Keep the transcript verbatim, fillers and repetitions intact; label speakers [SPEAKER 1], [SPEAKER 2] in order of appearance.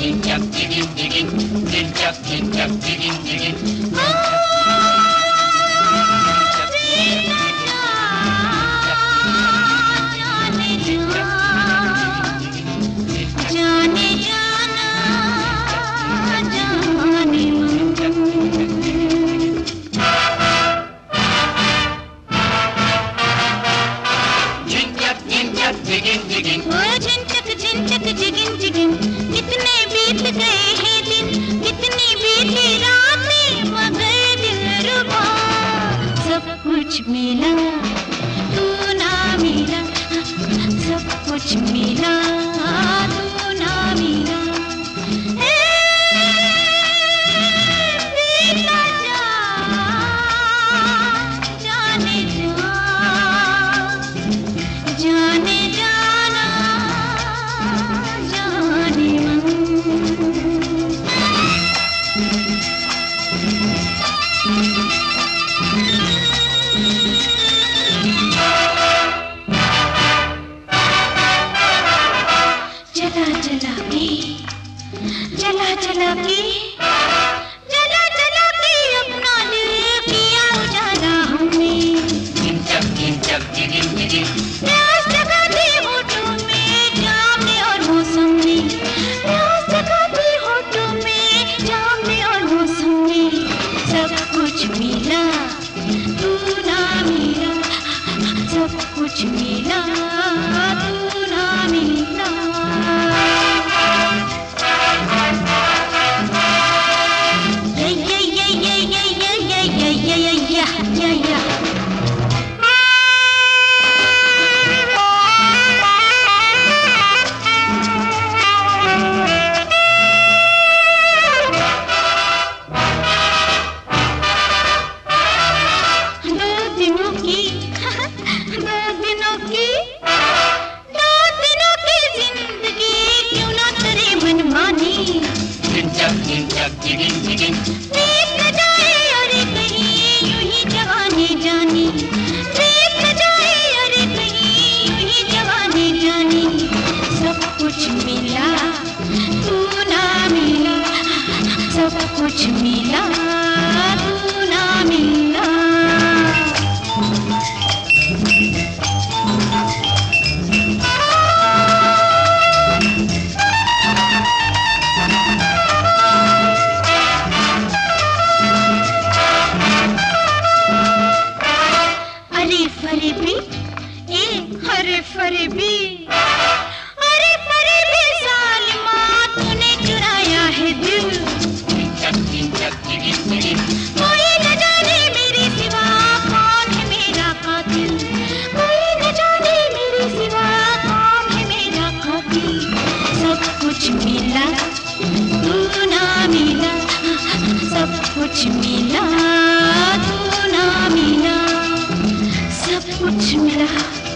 [SPEAKER 1] झिंचक जिगिन जिगिन झिंचक झिंचक जिगिन जिगिन
[SPEAKER 2] जाने जाना जाने
[SPEAKER 1] झिंचक झिंचक जिगिन जिगिन
[SPEAKER 2] ओ झिंचक झिंचक जिगिन जिगिन कितने बीत गए हैं दिन कितनी बीती रातें मगर दिलरुबा सब कुछ मिला तू ना मिला सब कुछ मिला तू ना मिला बीता जा जाने जा जाने जाना जाने मन चला चला के चला चला के चला चला के अपना दिल किया उजाला हमने
[SPEAKER 1] झिंचक झिंचक जिगिन जिगिन
[SPEAKER 2] प्यास जगाते होठों में जामने और मौसमी प्यास जगाते होठों में जामने और मौसमी सब कुछ मिला तू ना मिला सब कुछ मिला तू ना मिला
[SPEAKER 1] जिगिन जिगिन
[SPEAKER 2] बीत न जाए अरे कहीं यूं ही जवानी जानी बीत न जाए अरे कहीं यूं ही जवानी जानी सब कुछ मिला तू ना मिला सब कुछ मिला तू ना मिला फरेबी ए हरे फरेबी अरे फरेबी सालिमा तूने चुराया है दिल
[SPEAKER 1] झिंचक झिंचक जिगिन जिगिन
[SPEAKER 2] कोई न जाने मेरे सिवा कौन है मेरा कातिल कोई न जाने मेरे सिवा कौन है मेरा कातिल सब कुछ मिला तू ना मिला सब कुछ मिला तू ना मिला सब कुछ मिला